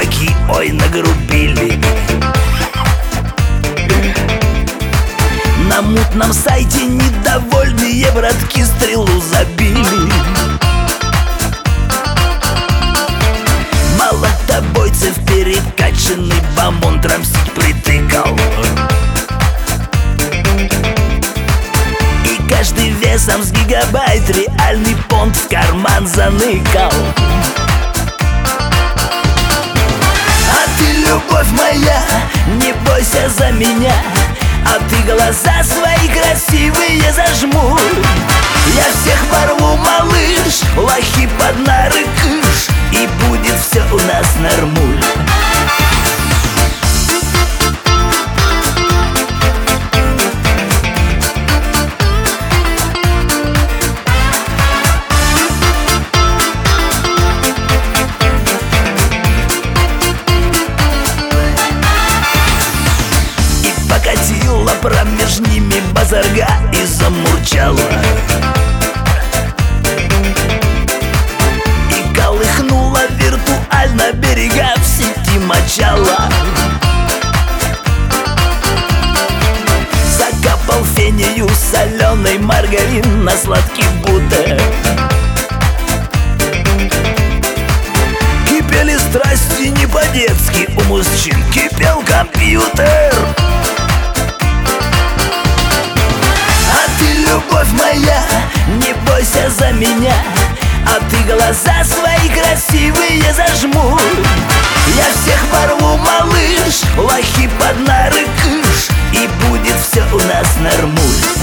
чуваки, ой, нагрубили. На мутном сайте недовольные братки стрелу забили. Молотобойцев перекачанный бомбон трамсить притыкал. И каждый весом с гигабайт реальный понт в карман заныкал. А ты, любовь моя, не бойся за меня, а ты глаза свои красивые зажмурь. Я всех порву, малыш, лохи под нары кыш, и будет все у нас нормуль. Покатила промеж ними базарга и замурчала. И колыхнула виртуально берега, в сети мочала. Закапал фению соленый маргарин на сладкий бутер. Кипели страсти не по-детски, у мужчин кипел компьютер. Любовь моя, не бойся за меня, а ты глаза свои красивые зажмурь. Я всех порву, малыш, лохи под нары кыш, и будет все у нас нормуль.